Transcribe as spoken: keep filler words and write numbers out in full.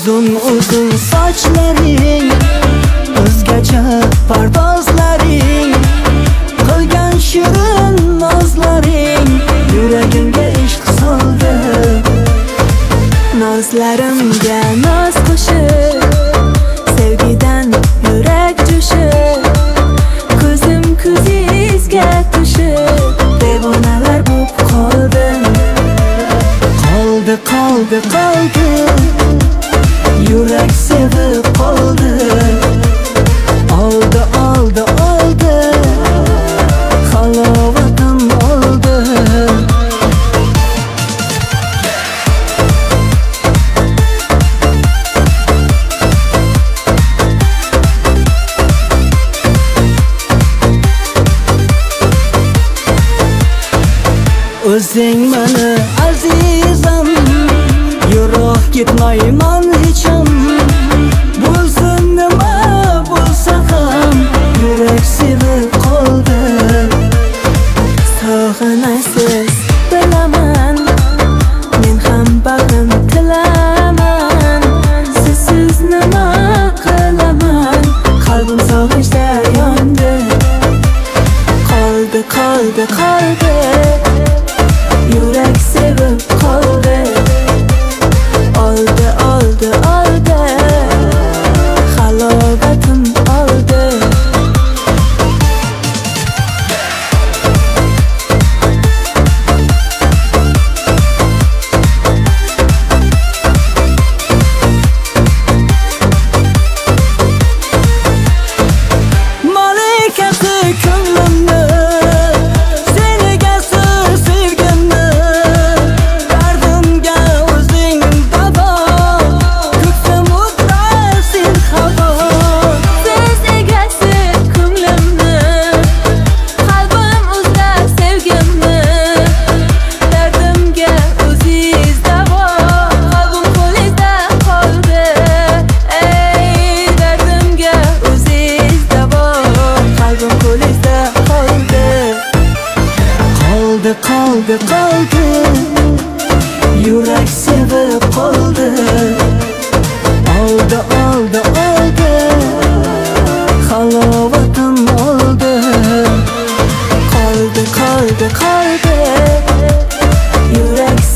Uzun uzun sochlaring, o'zgacha pardozlaring, qilgan shirin nozlaring yuragimga ishq soldi. Nozlarimga noz qo'shib, sevgidan yurak jo'shib, ko'zim ko'zingizga tushib, devonalar bo'lib qoldim. Qoldi, qoldi, qoldi, yurak sevib qoldi. Oldi, oldi, oldi, halovatim oldi. O'zing meni azizim, yiroq ketmayman hecham. Bo'lsin nima bo'lsa ham, yurak sevib qoldi. Sog'inasiz bilaman, men ham bag'rim tilaman. Sizsiz nima qilaman, qalbim sog'inchda yondi. Qoldi, qoldi, qoldi, yurak sevib qoldi. Oldi, oldi, oldi, halovatim oldi. Malikasi ko'nglimni, qoldi, qoldi, yurak sevib qoldi. Oldi, oldi, oldi, halovatim oldi. Qoldi, qoldi, qoldi, yurak